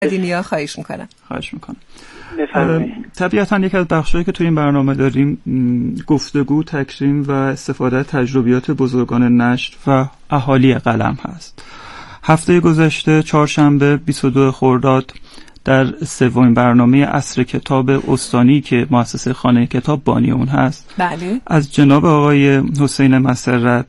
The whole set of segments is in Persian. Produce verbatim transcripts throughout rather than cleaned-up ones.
دینیا خواهش میکنم. خواهش میکنم. بفرمایید. طبیعتاً یک از بخشایی که توی این برنامه داریم گفتگو، تکریم و استفاده از تجربیات بزرگان نشر و اهالی قلم هست. هفته گذشته چهارشنبه بیست و دو خرداد در سومین برنامه عصر کتاب استانی که مؤسسه خانه کتاب بانی اون هست، بله، از جناب آقای حسین مسرت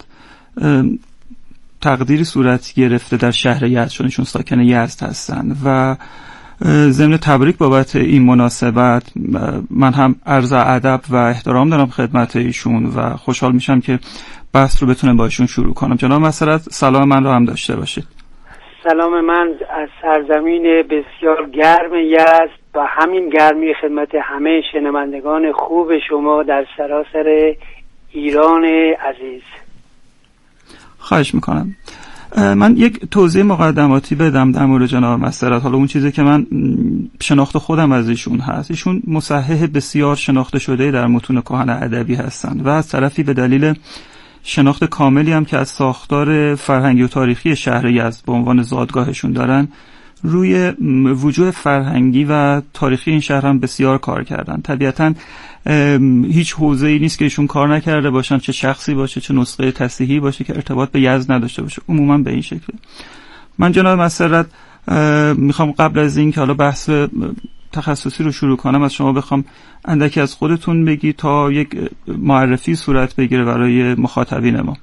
تقدیری صورت گرفته در شهر یزد، چون ایشون ساکن یزد هستن و ضمن تبریک بابت این مناسبت من هم عرض ادب و احترام دارم خدمت ایشون و خوشحال میشم که بحث رو بتونم با ایشون شروع کنم. جناب مسرت سلام من رو هم داشته باشید. سلام من از سرزمین بسیار گرم یزد و همین گرمی خدمت همه شنوندگان خوب شما در سراسر ایران عزیز. خواهش میکنم. من یک توضیح مقدماتی بدم در مورد جناب مسرت. حالا اون چیزی که من شناخت خودم از ایشون هست، ایشون مصحح بسیار شناخته شده در متون کهن ادبی هستند و از طرفی به دلیل شناخت کاملی هم که از ساختار فرهنگی و تاریخی شهر یزد به عنوان زادگاهشون دارن، روی وجوه فرهنگی و تاریخی این شهر هم بسیار کار کردن. طبیعتاً هیچ حوزه‌ای نیست که ایشون کار نکرده باشن، چه شخصی باشه چه نسخه تصحیحی باشه که ارتباط به یزد نداشته باشه. عموما به این شکله. من جناب مسرت میخوام قبل از این که حالا بحث تخصصی رو شروع کنم از شما بخوام اندکی از خودتون بگی تا یک معرفی صورت بگیره برای مخاطبین ما.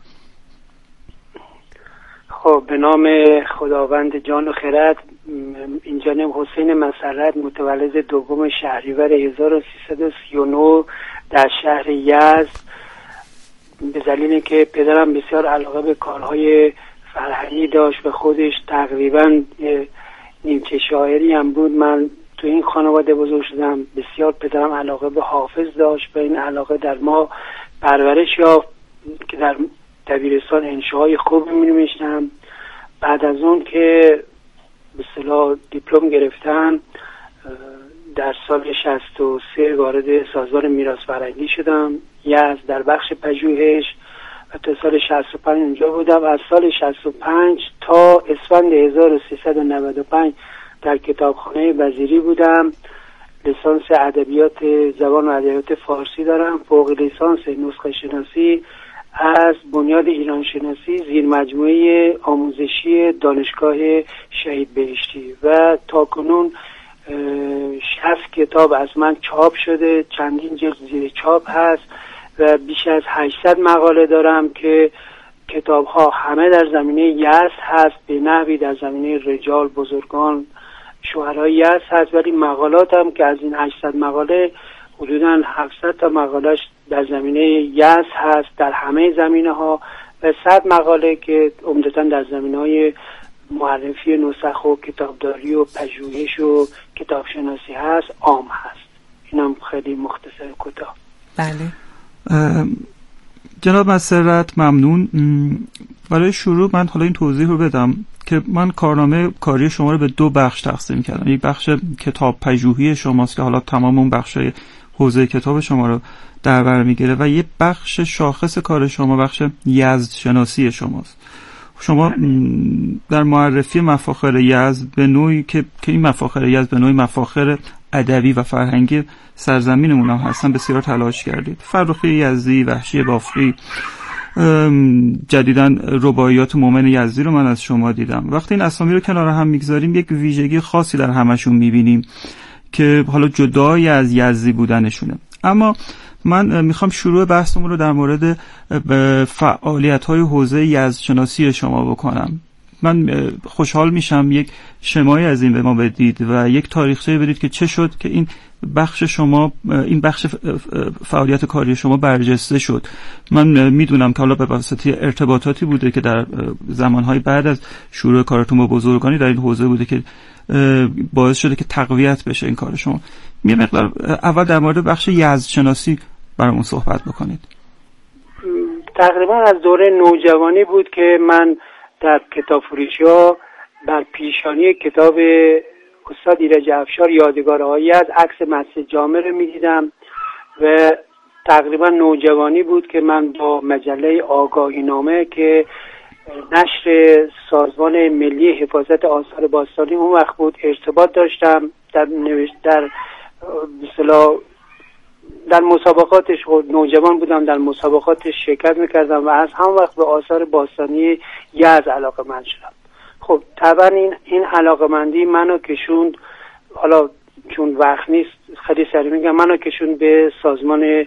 خب به نام خداوند جان و خرد. این جانب حسین مسرت، متولد دوم شهریور هزار و سیصد و سی و نه در شهر یزد. به دلیل که پدرم بسیار علاقه به کارهای فرهنگی داشت و خودش تقریبا نیمچه شاعری هم بود، من تو این خانواده بزرگ شدم. بسیار پدرم علاقه به حافظ داشت و این علاقه در ما پرورش یافت که در دبیرستان انشاهای خوب می‌نوشتم. بعد از اون که به اصطلاح دیپلم گرفتم در سال شصت و سه وارد سازمان میراث فرهنگی شدم یزد در بخش پژوهش و تا سال شصت و پنج اونجا بودم. از سال شصت و پنج تا اسفند هزار و سیصد و نود و پنج در کتابخانه وزیری بودم. لیسانس ادبیات زبان و ادبیات فارسی دارم. فوق لیسانس نسخه شناسی از بنیاد ایران شناسی زیر مجموعه آموزشی دانشگاه شهید بهشتی و تاکنون شصت کتاب از من چاپ شده، چندین جلد زیر چاپ هست و بیش از هشتصد مقاله دارم که کتاب ها همه در زمینه یزد هست، به نحوی در زمینه رجال بزرگان شوهرای یزد هست، ولی مقالات هم که از این هشتصد مقاله حدوداً هفتصد تا مقالهش در زمینه یزد هست در همه زمینه ها و صد مقاله که عمدتاً در زمینه‌های معرفی نسخ و کتابداری و پژوهش و کتابشناسی هست عام هست. اینم خیلی مختصر کوتاه. بله. جناب مسرت ممنون. برای شروع من حالا این توضیح رو بدم که من کارنامه کاری شما رو به دو بخش تقسیم کردم. یک بخش کتاب پژوهی شماست که حالا تمام اون بخشای حوزه کتاب شما رو در بر میگیره و یک بخش شاخص کار شما بخش یزد شناسی شماست. شما در معرفی مفاخر یزد به نوعی که که این مفاخر یزد به نوعی مفاخر ادبی و فرهنگی سرزمینمون هم هستن بسیار تلاش کردید. فرخی یزدی، وحشی بافقی، جدیداً رباعیات مومن یزدی رو من از شما دیدم. وقتی این اسامی رو کنار هم میگذاریم یک ویژگی خاصی در همشون میبینیم که حالا جدای از یزدی بودنشونه. اما من میخوام شروع بحثمون رو در مورد فعالیت‌های حوزه یزدشناسی شما بکنم. من خوشحال میشم یک شمایی از این به ما بدید و یک تاریخچه بدید که چه شد که این بخش شما این بخش فعالیت کاری شما برجسته شد. من میدونم که حالا به واسطه ارتباطاتی بوده که در زمانهای بعد از شروع کارتون با بزرگانی در این حوزه بوده که باعث شده که تقویت بشه این کار شما. یه مقدار اول در مورد بخش یزدشناسی برامون صحبت بکنید. تقریبا از دوره نوجوانی بود که من در کتاب فروشی‌ها بر پیشانی کتاب استاد ایرج افشار یادگارهای از عکس مسجد جامع رو می‌دیدم و تقریبا نوجوانی بود که من با مجله آگاهی نامه که نشر سازمان ملی حفاظت آثار باستانی اون وقت بود ارتباط داشتم در نوشت در مثلا در مسابقاتش نوجوان بودم، در مسابقاتش شرکت میکردم و از هم وقت به آثار باستانی یزد علاقه‌مند شدم. خب طبعا این این علاقه‌مندی منو کشوند، حالا چون وقت نیست خیلی سریع میگم، منو کشوند به سازمان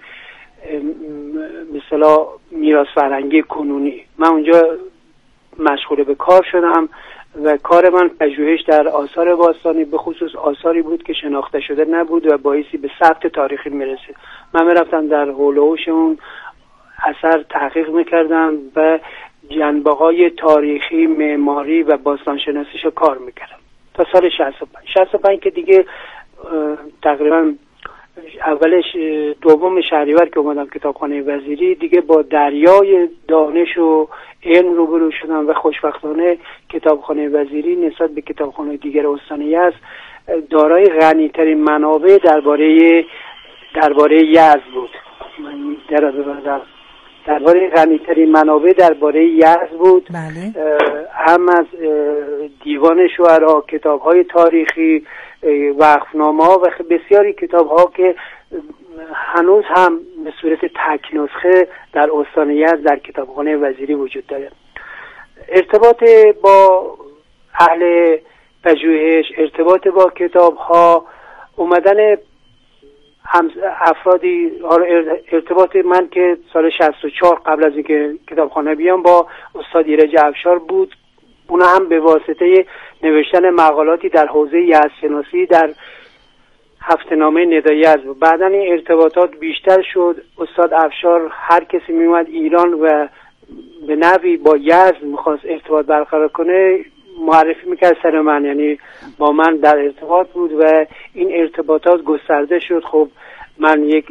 مثلا میراث فرهنگی کنونی. من اونجا مشغول به کار شدم و کار من پژوهش در آثار باستانی به خصوص آثاری بود که شناخته شده نبود و باعثی به ثبت تاریخی میرسید. من میرفتم در حول و حوش اون اثر تحقیق میکردم و جنبه‌های تاریخی، معماری و باستانشناسیشو کار میکردم تا سال شصت و پنج. شصت و پنج که دیگه تقریبا اولش دوم شهریور که اومدم کتابخانه وزیری، دیگه با دریای دانش و علم روبرو شدم و خوشبختانه کتابخانه وزیری نسبت به کتابخانه دیگر استان یزد دارای غنی‌ترین منابع درباره درباره یزد بود. من در درباره غنی‌ترین منابع درباره یزد بود. بله. هم از دیوان شعرا، کتاب‌های تاریخی، وقفنامه‌ها و بسیاری کتاب‌ها که هنوز هم به صورت تک نسخه در استان یزد در کتابخانه وزیری وجود داره. ارتباط با اهل پژوهش، ارتباط با کتاب‌ها، اومدن افرادی، ارتباط من که سال شصت و چهار قبل از اینکه کتابخانه بیام با استاد ایرج افشار بود، اون هم به واسطه نوشتن مقالاتی در حوزه یزدشناسی در هفته‌نامه ندای یزد. بعداً این ارتباطات بیشتر شد. استاد افشار هر کسی میومد ایران و به نوعی با یزد میخواست ارتباط برقرار کنه معرفی میکرد سر من، یعنی با من در ارتباط بود و این ارتباطات گسترده شد. خب من یک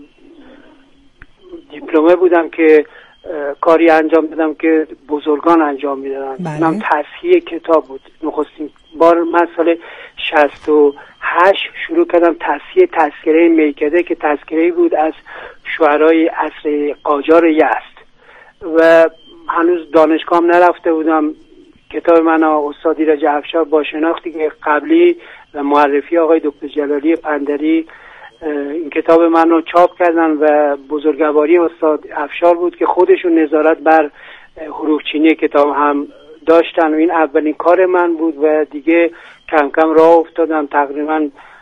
دیپلمه بودم که کاری انجام دادم که بزرگان انجام میدادن. من تصحیح کتاب بود. نخستین بار من سال شصت و هشت شروع کردم تصحیح تذکره میکده که تذکره‌ای بود از شعرای عصر قاجار یزد و هنوز دانشگاه نرفته بودم. کتاب من استاد ایرج افشار با شناختی که قبلی و معرفی آقای دکتر جلالی پندری این کتاب من رو چاپ کردن و بزرگواری استاد افشار بود که خودشون نظارت بر حروف چینی کتاب هم داشتن و این اولین کار من بود و دیگه کم کم راه افتادم. تقریبا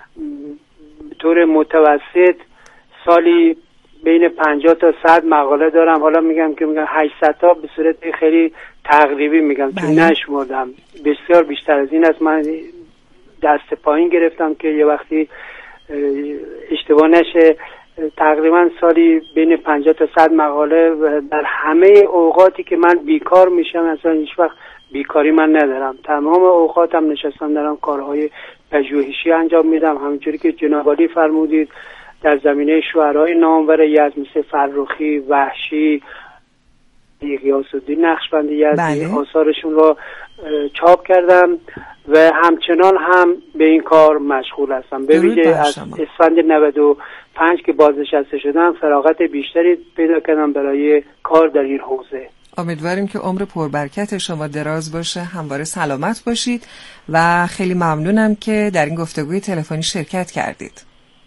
به طور متوسط سالی بین پنجاه تا صد مقاله دارم. حالا میگم که میگم هشتصد تا به صورت خیلی تقریبی میگم چون نشمردم، بسیار بیشتر از این است. من دست پایین گرفتم که یه وقتی اشتباه نشه. تقریبا سالی بین پنجاه تا صد مقاله و در همه اوقاتی که من بیکار میشم، اصلا هیچ وقت بیکاری من ندارم، تمام اوقاتم نشستم دارم کارهای پژوهشی انجام میدم. همونجوری که جناب عالی فرمودید در زمینه شعرهای نامور یزد مثل فرخی، وحشی، غیاث‌الدین نقشبندی یزدی آثارشون رو چاپ کردم و همچنان هم به این کار مشغول هستم. به ویژه از اسفند نود و پنج که بازنشسته شدم فراغت بیشتری پیدا کردم برای کار در این حوزه. امیدواریم که عمر پربرکت شما دراز باشه، همواره سلامت باشید و خیلی ممنونم که در این گفتگوی تلفنی شرکت کردید.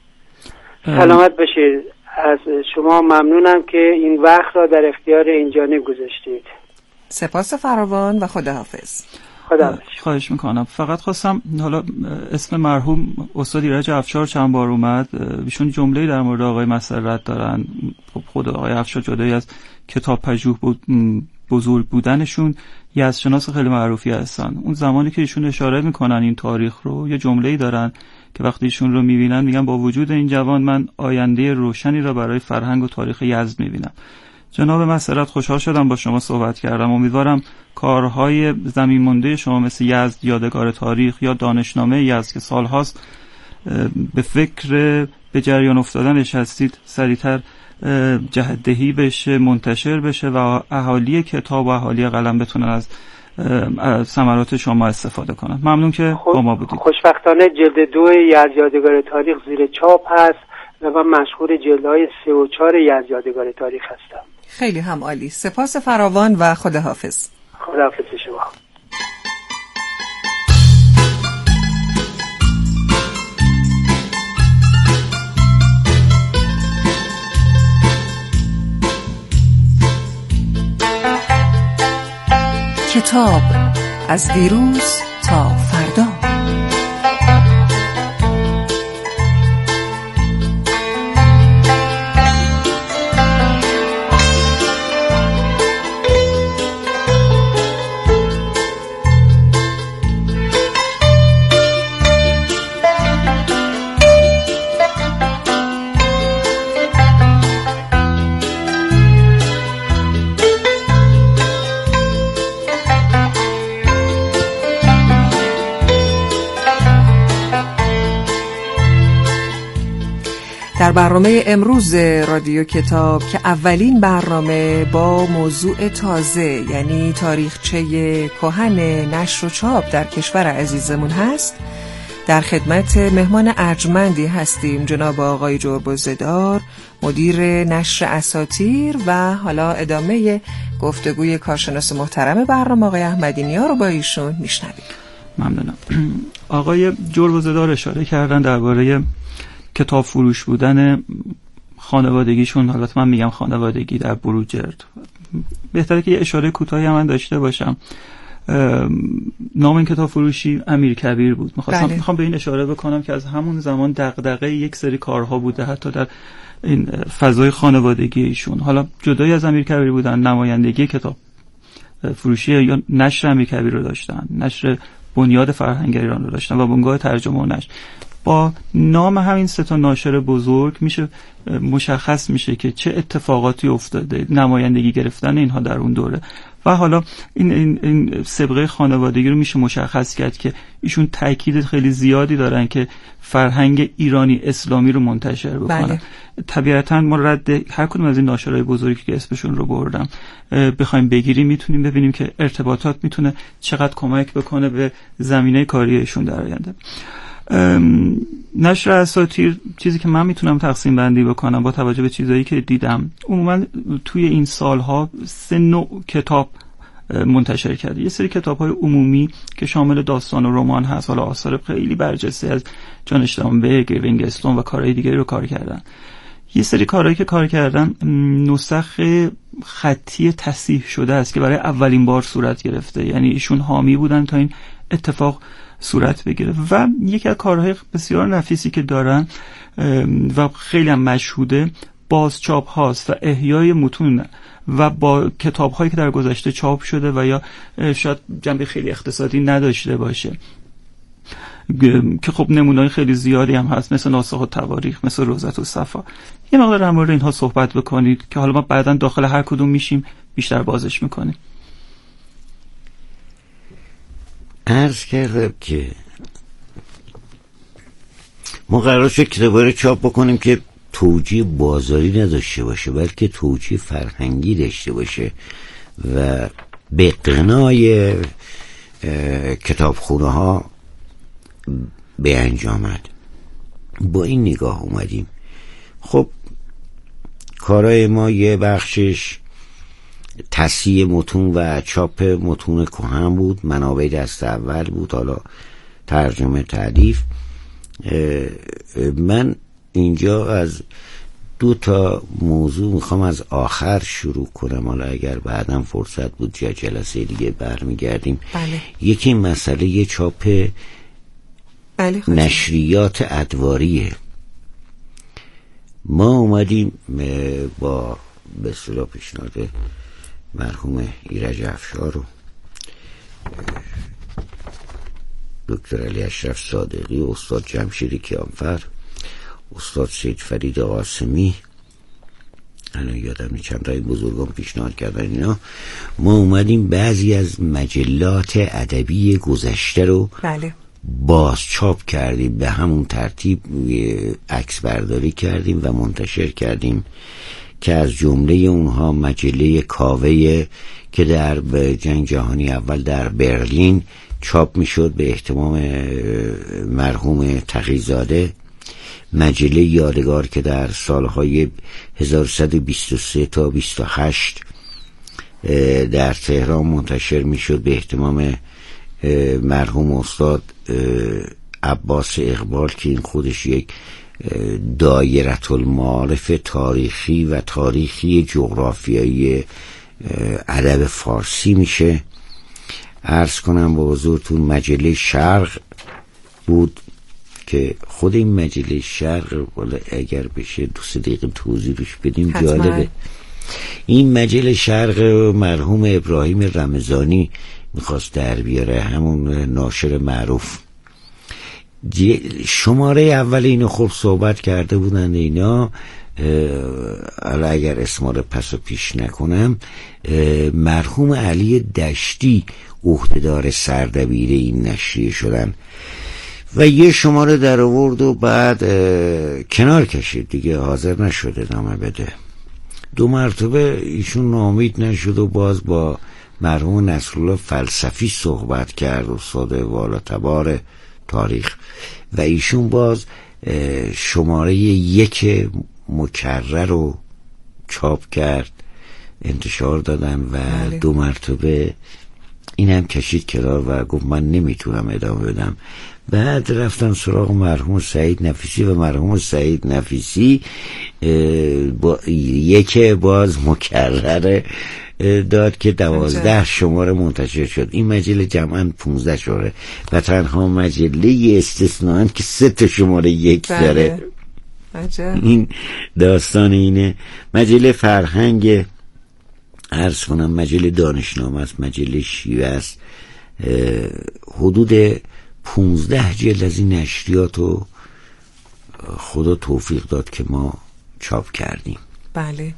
سلامت باشید. از شما ممنونم که این وقت را در اختیار این جانب گذاشتید. سپاس فراوان و خداحافظ. خداحافظ. خواهش میکنم. فقط خواستم، حالا اسم مرحوم استاد ایرج افشار چند بار اومد، ایشون جمله‌ای در مورد آقای مسرت دارن. خود آقای افشار جدایی از کتاب پژوه بود بزرگ بودنشون یزدشناس خیلی معروفی هستن. اون زمانی که ایشون اشاره میکنن این تاریخ رو، یه جمله‌ای دارن که وقتی ایشون رو میبینن میگن با وجود این جوان من آینده روشنی را برای فرهنگ و تاریخ یزد میبینم. جناب مسرت، خوشحال شدم با شما صحبت کردم. امیدوارم کارهای زمین مونده شما مثل یزد یادگار تاریخ یا دانشنامه یزد که سالهاست به فکر به جریان افتادنش هستید سریعتر جهت‌دهی بشه، منتشر بشه و اهالی کتاب و اهالی قلم بتونن از ثمرات شما استفاده کنن. ممنون که با ما بودید. خوشبختانه جلد دو یزد یادگار تاریخ زیر چاپ هست و من مشغول جلدهای سه و چهار یزد یادگار تاریخ هستم. خیلی هم عالی. سپاس فراوان و خداحافظ. خداحافظ شما. کتاب از دیروز تا فردا. در برنامه امروز رادیو کتاب که اولین برنامه با موضوع تازه یعنی تاریخچه کهن نشر و چاپ در کشور عزیزمون هست، در خدمت مهمان ارجمندی هستیم، جناب آقای جربزه‌دار، مدیر نشر اساطیر، و حالا ادامه گفتگوی کارشناس محترم برنامه آقای احمدی‌نیا رو با ایشون میشنویم. ممنونم. آقای جربزه‌دار اشاره کردن درباره کتاب فروش بودن خانوادگیشون. البته من میگم خانوادگی در بروجرد، بهتره که یه اشاره کوتاهی هم من داشته باشم. نام این کتاب فروشی امیرکبیر بود. می‌خواستم بله. میخوام به این اشاره بکنم که از همون زمان دغدغه یک سری کارها بوده حتی در این فضای خانوادگی ایشون. حالا جدای از امیرکبیر بودن، نمایندگی کتاب فروشی یا نشر امیرکبیر رو داشتن، نشر بنیاد فرهنگ ایران رو داشتن و بنگاه ترجمه و نشر. با نام همین سه تا ناشر بزرگ میشه مشخص میشه که چه اتفاقاتی افتاده، نمایندگی گرفتن اینها در اون دوره، و حالا این این, این سابقه خانوادگی رو میشه مشخص کرد که ایشون تاکید خیلی زیادی دارن که فرهنگ ایرانی اسلامی رو منتشر بکنن. بله. طبیعتاً ما رد هر کدوم از این ناشرای بزرگی که اسمشون رو بردم بخوایم بگیریم میتونیم ببینیم که ارتباطات میتونه چقدر کمک بکنه به زمینه کاری ایشون در آینده. نشر اساطیر، چیزی که من میتونم تقسیم بندی بکنم با توجه به چیزایی که دیدم، عموما توی این سالها سه نوع کتاب منتشر کرده. یه سری کتاب‌های عمومی که شامل داستان و رمان هست، حالا آثار خیلی برجسته از جان اشتهانبرگ، رینگستون و کارهای دیگری رو کار کردن. یه سری کارهایی که کار کردن نسخ خطی تصحیح شده است که برای اولین بار صورت گرفته، یعنی ایشون حامی بودن تا این اتفاق صورت بگیره. و یکی از کارهای بسیار نفیسی که دارن و خیلی هم مشهوده بازچاپ هاست و احیای متون و با کتاب هایی که در گذشته چاپ شده و یا شاید جنبه خیلی اقتصادی نداشته باشه، که خب نمونه‌های خیلی زیادی هم هست، مثل ناسخ التواریخ، مثل روضة الصفا. یه مقدار در مورد اینها صحبت بکنید که حالا ما بعداً داخل هر کدوم میشیم بیشتر بازش میکنیم. عرض کردم که ما قرار شد کتابا رو چاپ بکنیم که توجیه بازاری نداشته باشه بلکه توجیه فرهنگی داشته باشه و به قنای کتابخونه ها به انجامد. با این نگاه اومدیم. خب کارهای ما یه بخشش تصحیح متون و چاپ متون کهن بود، منابع دست اول بود، حالا ترجمه تالیف. من اینجا از دو تا موضوع میخوام از آخر شروع کنم، حالا اگر بعدم فرصت بود یا جلسه دیگه برمیگردیم. بله. یکی مسئله چاپ بله نشریات ادواریه. ما اومدیم با به اصطلاح پیشنهاد مرحوم ایرج افشار و دکتر علی اشرف صادقی و استاد جمشید کیانفر، استاد سید فرید قاسمی، الان یادم نیست چند رای بزرگان پیشنهاد کردن اینا. ما اومدیم بعضی از مجلات ادبی گذشته رو بله باز چاپ کردیم، به همون ترتیب عکس برداری کردیم و منتشر کردیم که از جمله اونها مجله کاوه که در جنگ جهانی اول در برلین چاپ میشد به اهتمام مرحوم تقی‌زاده، مجله یادگار که در سالهای هزار و سیصد و بیست و سه تا بیست و هشت در تهران منتشر میشد به اهتمام مرحوم استاد عباس اقبال که این خودش یک دایره المعارف تاریخی و تاریخی جغرافیایی ادب فارسی میشه. عرض کنم به حضورتون مجله شرق بود که خود این مجله شرق اگر بشه دو سه دقیقه توضیح روش بدیم جالبه. این مجله شرق مرحوم ابراهیم رمضانی میخواست در بیاره، همون ناشر معروف. شماره اول اینو خوب صحبت کرده بودن اینا، حالا اگر اسما رو پس و پیش نکنم، مرحوم علی دشتی عهدهدار سردبیر این نشریه شدن و یه شماره در آورد و بعد کنار کشید دیگه، حاضر نشده ادامه بده. دو مرتبه ایشون ناامید نشد و باز با مرحوم نصرالله فلسفی صحبت کرد، استاد والا تبار تاریخ، و ایشون باز شماره یک مکرر رو چاپ کرد، انتشار دادن و بله. دو مرتبه این هم کشید کنار و گفت من نمیتونم ادامه بدم. بعد رفتم سراغ مرحوم سعید نفیسی و مرحوم سعید نفیسی با یک باز مکرر داد که دوازده شماره منتشر شد. این مجله جمعاً پونزده شماره و تنها مجله استثناءً که سه تا شماره یک بله. داره. عجب. این داستان اینه. مجله فرهنگ عرض کنم، مجله دانشنامه است، مجله شیوه است. حدود پونزده جلد از این نشریات رو خدا توفیق داد که ما چاپ کردیم. بله.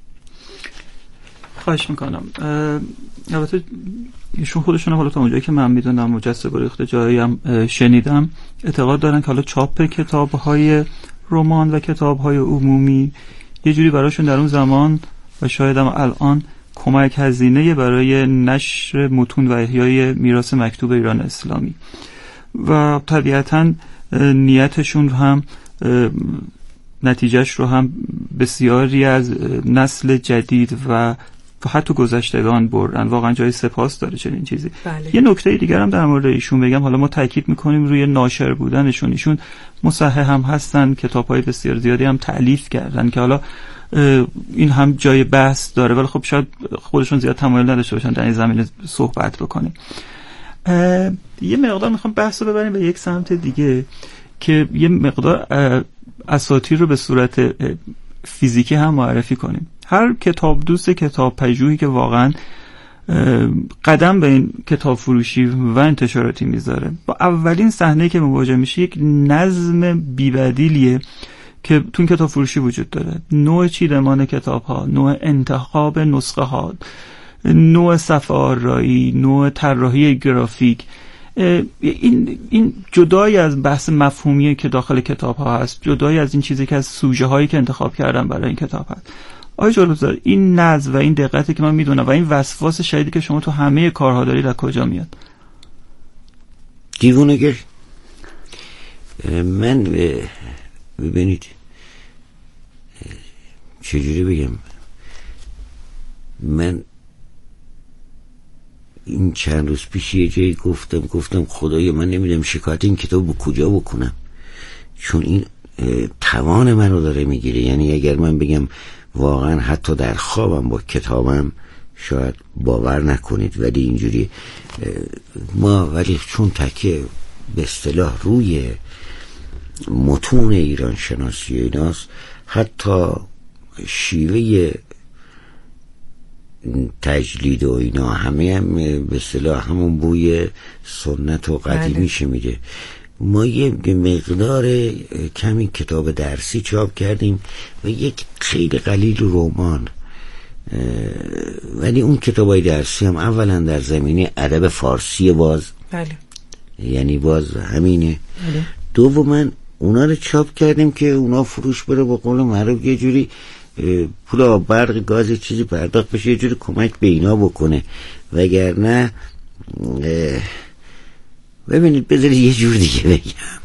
خواهش میکنم. البته ایشون خودشون حالا تا اونجایی که من میدونم مجسد گریخته جایی هم شنیدم اعتقاد دارن که حالا چاپ کتاب‌های رمان و کتاب‌های عمومی یه جوری براشون در اون زمان و شاید هم الان کمک هزینه برای نشر متون و احیای میراث مکتوب ایران اسلامی و طبیعتاً نیتشون هم نتیجهش رو هم بسیاری از نسل جدید و حتی گذشتگان بردن. واقعا جای سپاس داره چنین چیزی. بله. یه نکته دیگر هم در مورد ایشون بگم، حالا ما تاکید میکنیم روی ناشر بودنشون. ایشون مصحح هم هستن، کتاب‌های بسیار زیادی هم تألیف کردن که حالا این هم جای بحث داره، ولی خب شاید خودشون زیاد تمایل نداشته باشن در این زمینه صحبت بکنیم. یه مقدار میخوام بحث رو ببریم به یک سمت دیگه که یه مقدار اساطیر رو به صورت فیزیکی هم معرفی کنیم. هر کتاب دوست کتاب پژوهی که واقعا قدم به این کتاب فروشی و انتشاراتی میذاره، با اولین صحنه‌ای که مواجه میشه یک نظم بی‌بدیلیه که تو کتاب فروشی وجود داره. نوع چیدمان کتاب‌ها، نوع انتخاب نسخه ها، نوع صفحه آرایی، نوع طراحی گرافیک، این این جدای از بحث مفهومی که داخل کتاب ها هست، جدای از این چیزی که از سوژه هایی که انتخاب کردن برای این کتاب هست. آقای جلوزار، این نظم و این دقتی که من میدونم و این وسواس شدیدی که شما تو همه کارها دارید از کجا میاد؟ دیوونگی. من ببینید چجوری بگم، من این چند روز پیش یه جایی گفتم گفتم خدایا من نمیدونم شکایت این کتاب به کجا بکنم، چون این توان منو داره میگیره. یعنی اگر من بگم واقعا حتی در خوابم با کتابم شاید باور نکنید، ولی اینجوری ما ولی چون تکیه به اصطلاح روی متون ایران شناسی ایناست، حتی شیوه تجلید و اینا همه هم به اصطلاح همون بوی سنت و قدیمیشه میده. ما یه مقدار کمی کتاب درسی چاپ کردیم و یک خیلی قلیل رمان، ولی اون کتابای درسی هم اولا در زمینه ادب فارسی باز بله. یعنی باز همینه بله. دوما اونا رو چاپ کردیم که اونا فروش بره، با قول معروف یه جوری پول برق گاز چیزی پرداخت بشه، یه جوری کمک به اینا بکنه. وگرنه ببینید بذارید یه جور دیگه بگم،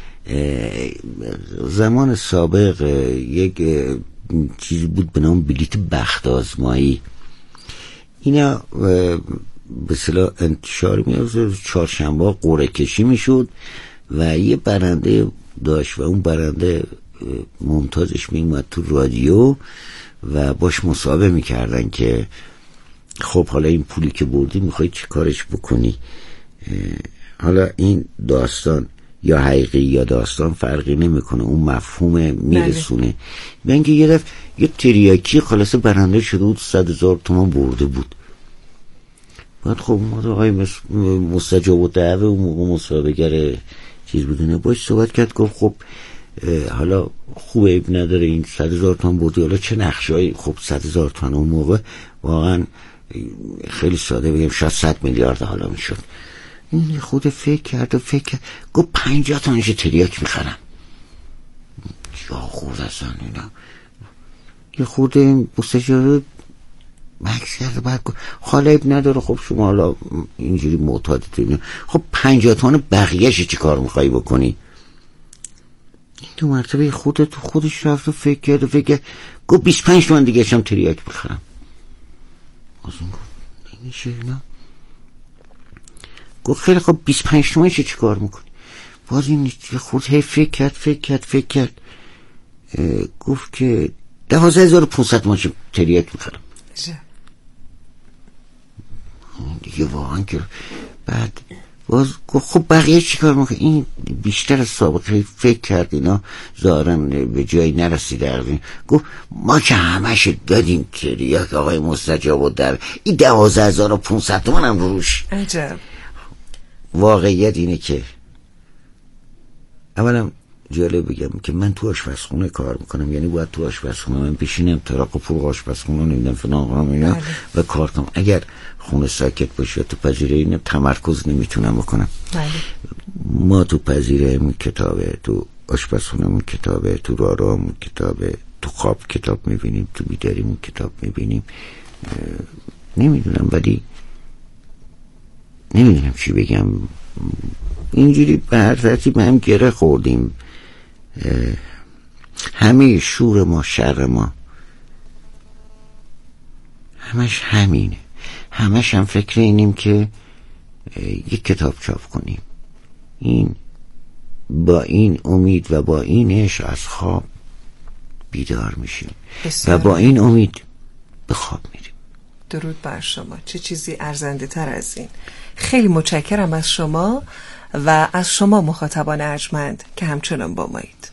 زمان سابق یک چیزی بود به نام بلیت بخت آزمایی. اینا به اصطلاح انتشار می‌یافت. چهارشنبه قرعه کشی میشد و یه برنده داشت و اون برنده ممتازش میومد تو رادیو و باش مصاحبه میکردن که خب حالا این پولی که بردی میخوای چی کارش بکنی. حالا این داستان یا حقیقی یا داستان فرقی نمیکنه، اون مفهوم میرسونه. من که یه دفعه یه تریاکی خلاصه برنده شده بود، صد هزار تومان برده بود. بعد خب ما آقای مستجاب و دعوه اون موقع مصاحبه‌گر چیز بودونه باش صحبت کرد، گفت خب حالا خوبه عیب نداره این صد هزار تومان بردی، حالا چه نقشه‌ای؟ خب صد هزار تومان اون موقع واقعا خیلی ساده بگم شاید صد میلیارد حالا میشد. این خود فکر کرد و فکر کرد، گفت پنجاه تانش تریاک میخرم. یا خود اصلا اینا یه خود مستجاب مکس کرد. بعد گفت حالا عیب نداره، خب شما حالا اینجوری معتادتون، خب پنجاه تومان بقیهش چی کار میخوایی بکنی؟ این دو مرتبه خودت خودش رفت و فکر کرد و فکر کرد، گفت بیست و پنج تومان دیگه شم تریاک بخرم. از اون گفت نمیشه اینا. گفت خیلی خب بیست و پنج تومان چی کار میکنی؟ باز این خود هی فکر کرد فکر کرد فکر کرد گفت که دوازده هزار و پونصد تومان تریاک میخرم دیگه واقعا. که بعد باز گفت خب بقیه چی کار میکنه؟ این بیشتر از سابقه فکر کرد، اینا ظاهرا به جایی نرسیده. گفت ما که همش دادیم تریاک آقای مستجاب و در این دوازده هزار و پونصد تومان هم روش. عجب. واقعیت اینه که اولا جالب بگم که من تو آشپزخونه کار میکنم، یعنی باید تو آشپزخونه من بشینم تراق و پول آشپزخونه نمیدم فلان قرام اینا و کار کنم. اگر خونه ساکت باشه تو پذیره اینم تمرکز نمیتونم بکنم. بله. ما تو پذیره کتابه، تو آشپزخونه کتابه، تو رارام کتابه، تو خواب کتاب میبینیم، تو بیداریمون کتاب میبینیم. نمیدونم ولی نمیدونم چی بگم، اینجوری به هر ترتیب هم گره خوردیم. همه شور ما شر ما همش همینه، همش هم فکر اینیم که یک کتاب چاپ کنیم، این با این امید و با این عشق از خواب بیدار میشیم و با این امید به خواب میریم. درود بر شما. چه چیزی ارزنده تر از این. خیلی متشکرم از شما و از شما مخاطبان ارجمند که همچنان با مایید.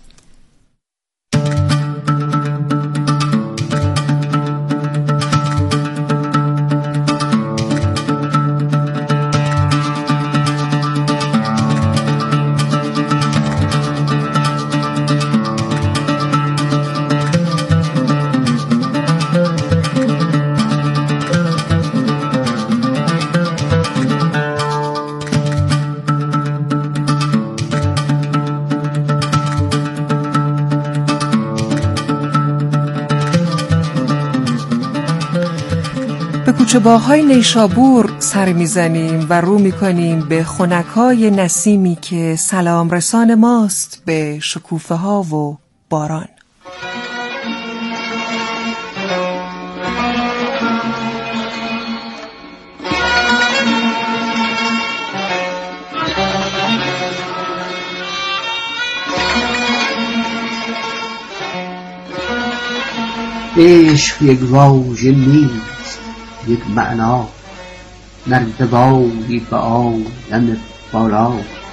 کوچه باغ‌های نیشابور سر میزنیم و رو میکنیم به خنکای نسیمی که سلام رسان ماست به شکوفه ها و باران. عشق یک واژه نیست، یک معنا نردبانی به عالم بالا.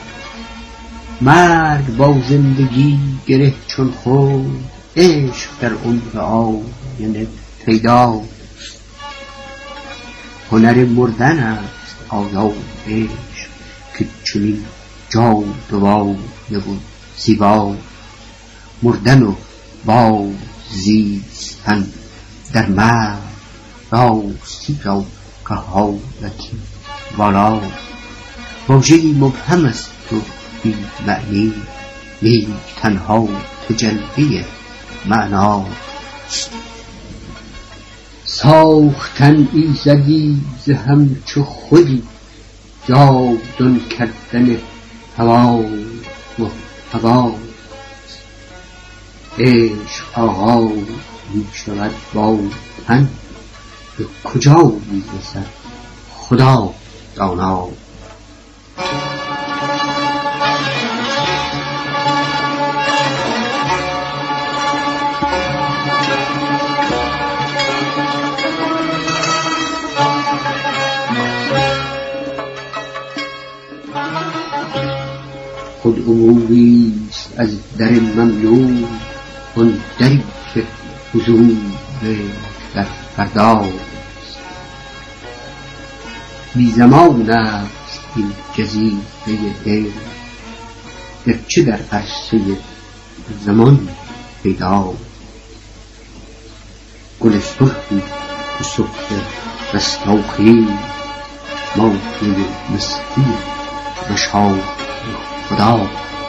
مرگ با زندگی گره چون خود، عشق در عمر آینه پیداست. هنر مردن است آیا عشق که چنین جاودانه و زیبا. مردن و باز زیستن در مرگ راستی را که حالتی والا. واژه‌ای مبهم است تو بی معنی، لیک تنها تجلی معنا. ساختن ایزدی ز همچو خودی، جاودان کردن هوا و هوا. عشق آغاز می شود با تن، به کجا می‌رسد خدا دانا. خود عبوریست از در ممنون، آن دری که حضور در فرداست. بی زمان است این جزیره دل، گرچه در عرصه زمان پیداست. گل سرخی به صبح رستاخیز، ماهی مستی مشام خدا.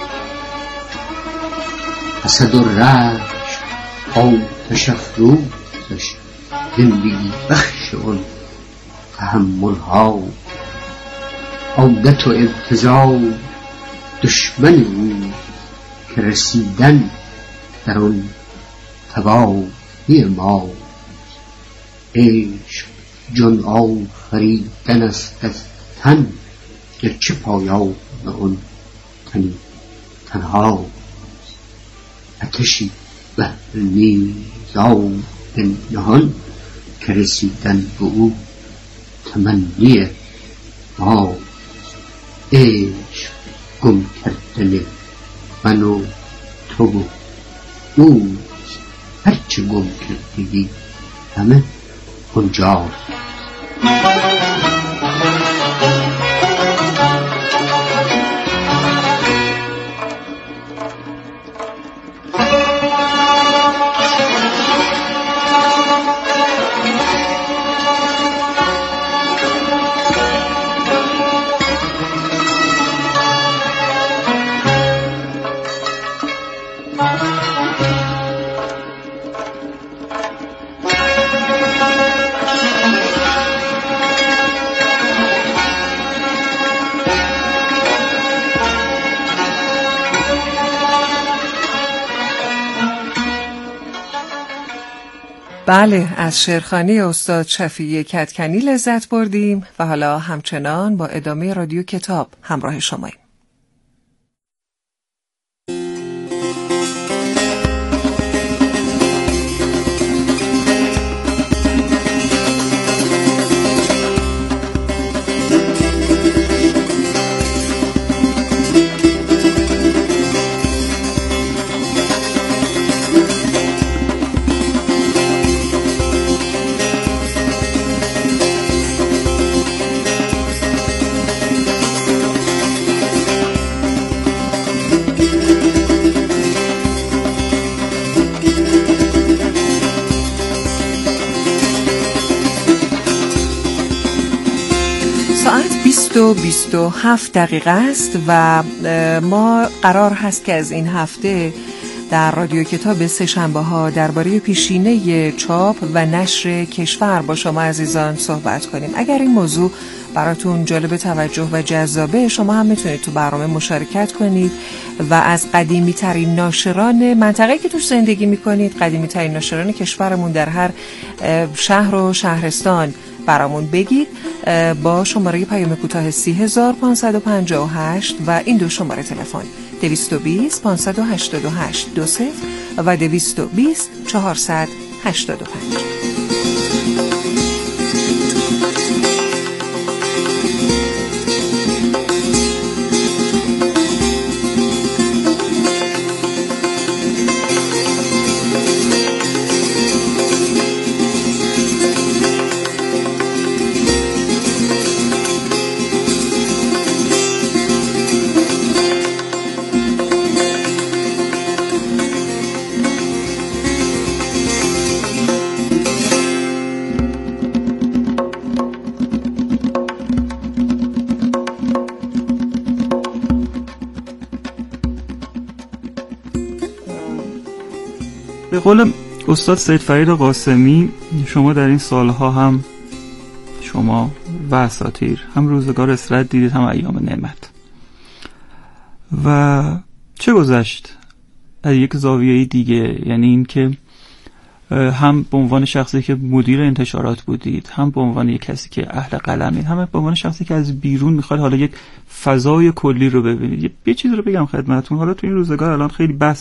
حسد و رشک آتش افروزش، زندگی بخش آن تحمل ها. عادت و انتظار دشمن او، که رسیدن در آن تباهی ما. عشق جان آفریدن است از تن، گرچه پایان آن تنی تنها. آتشی بهر میزان نهان، که رسیدن به او تمنی ما. عشق گم کردن من و تو و اوست، هرچه گم کردگی همه اونجاست. بله، از شعرخوانی استاد شفیع کدکنی لذت بردیم و حالا همچنان با ادامه رادیو کتاب همراه شماییم. بیست و بیست و هفت دقیقه است و ما قرار هست که از این هفته در رادیو کتاب سه شنبه ها درباره پیشینه چاپ و نشر کشور با شما عزیزان صحبت کنیم. اگر این موضوع براتون جالب توجه و جذابه، شما هم میتونید تو برنامه مشارکت کنید و از قدیمی ترین ناشران منطقه‌ای که توش زندگی میکنید، قدیمی ترین ناشران کشورمون در هر شهر و شهرستان برامون بگید با شماره پیام کوتاه سی هزار پانصد و پنجاه و هشت و این دو شماره تلفن دویست و بیست پانصد و هشتاد و هشت دو صفر و دویست و بیست چهارصد و هشتاد و پنج. به قول استاد سید فرید قاسمی، شما در این سالها هم شما و اساطیر هم روزگار اسرت دیدید، هم ایام نعمت. و چه گذشت از یک زاویه دیگه، یعنی این که هم به عنوان شخصی که مدیر انتشارات بودید، هم به عنوان یک کسی که اهل قلمید، هم به عنوان شخصی که از بیرون میخواد حالا یک فضای کلی رو ببینید. یه چیزی رو بگم خدمتتون، حالا تو این روزگار الان خیلی بحث